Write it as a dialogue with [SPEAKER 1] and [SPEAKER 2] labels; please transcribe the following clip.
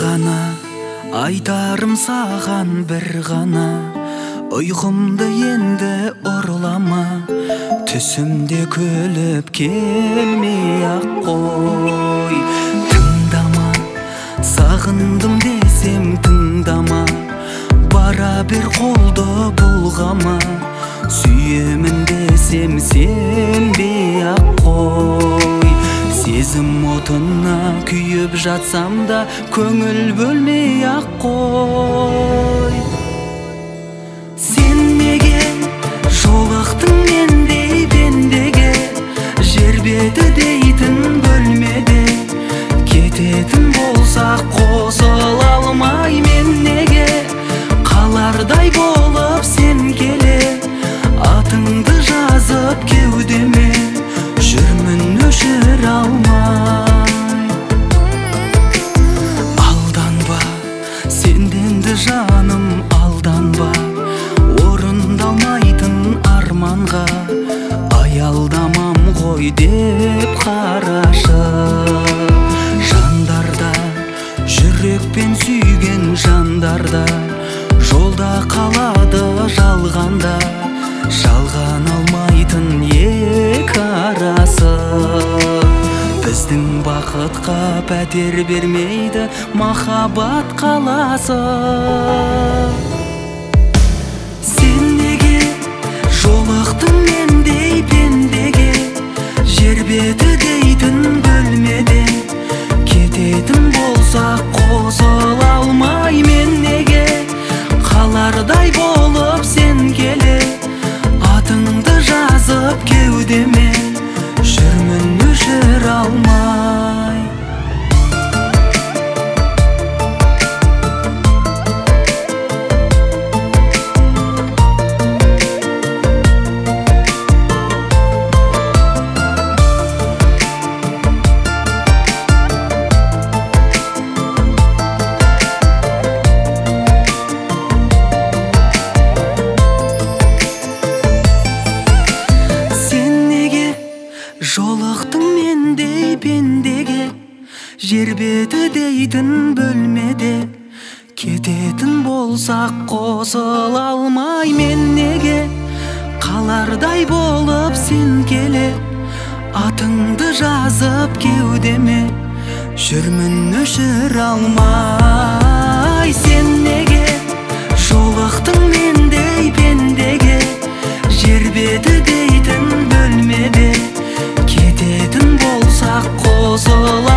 [SPEAKER 1] гана айтарым саған бір ғана, ұйқымды енді ұрлама, түсімде күліп келмей ақ қой. Тыңдама, сағындым десем тыңдама, бара бер қолды бұлғама, сүйемін десем сенбей ақ қой. Сезім отына күйіп жатсам да көңіл бөлмей ақ қой. Сен неге жолықтың мендей пендеге, жер беті дейтін бөлмеде, кететін болсақ қосыла алмай мен неге, қалардай болып сен келе, атыңды жазып кеудеме, жүрмін өшір алмай. Алданба, сенденді жаным алданба, орындалмайтын арманға аялдамам ғой деп қарашы. Жандарда, жүрекпен сүйген жандарда, жолда қалады жалғанда, жалған алмайтын екі арасы. Біздің бақытқа пәтер бермейді махаббат қаласы. Сен неге жолықтың мендей пендеге, жер беті дейтін бөлмеде, кететін болсақ қосыла алмай мен неге, қалардай болып сен келе, атыңды жазып кеудеме, жүрмін өшір алмай. Жолықтың мендей пендеге, жер беті дейтін бөлмеде, кететін болсақ қосыла алмай мен неге, қалардай болып сен келе, атыңды жазып кеудеме, жүрмін өшір алмай. Сен неге жолықтың мендей пендеге, жер беті дейтін бөлмеде, кететін болсақ қосыла